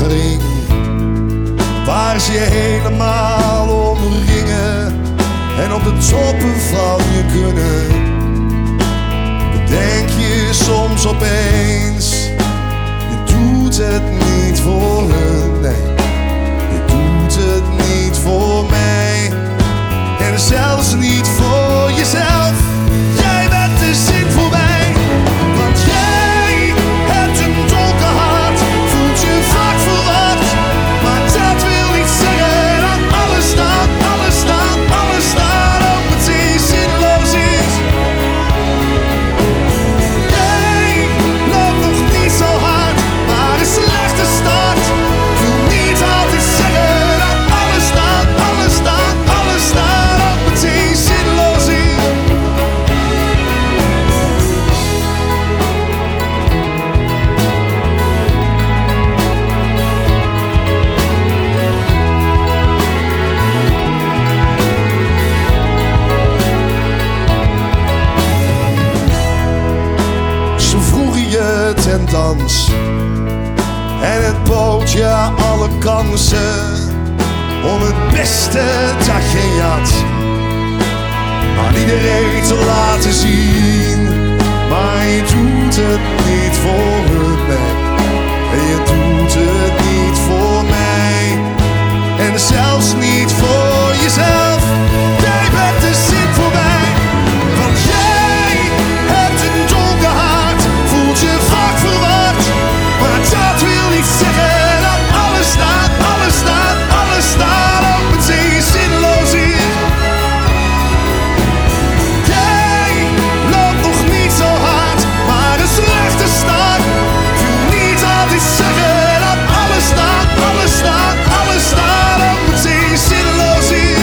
ring, waar ze je helemaal omringen en op de toppen van je kunnen. Bedenk je soms opeens, je doet het niet voor hun, nee, je doet het niet voor mij en zelfs niet voor jezelf. Jij bent de zin voor mij, want jij hebt een donker hart, voelt je vaak verward, maar dat wil niet zeggen dat alles staat, alles staat, alles staat op meteen zinloos is. Jij loopt nog niet zo hard, maar een slechte start wil niet altijd zeggen dat alles staat, alles staat, alles staat op meteen zinloos is. Ze vroegen je ten dans en het bood je alle kansen om het beste dat je had, maar iedereen te laten zien. Maar je doet het niet voor hun, nee, en je doet het niet voor mij en zelfs niet voor jezelf. Jij bent de zin voor mij, want jij hebt een donker hart, voelt je vaak verward, maar dat wil niet zeggen dat alles staat, alles staat, alles staat op meteen zinloos hier. Jij loopt nog niet zo hard, maar een slechte start wil niet altijd zeggen dat alles staat, alles staat, alles staat op meteen zinloos is.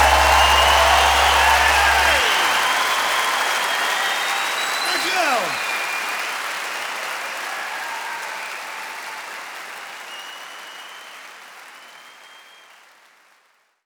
Dankjewel.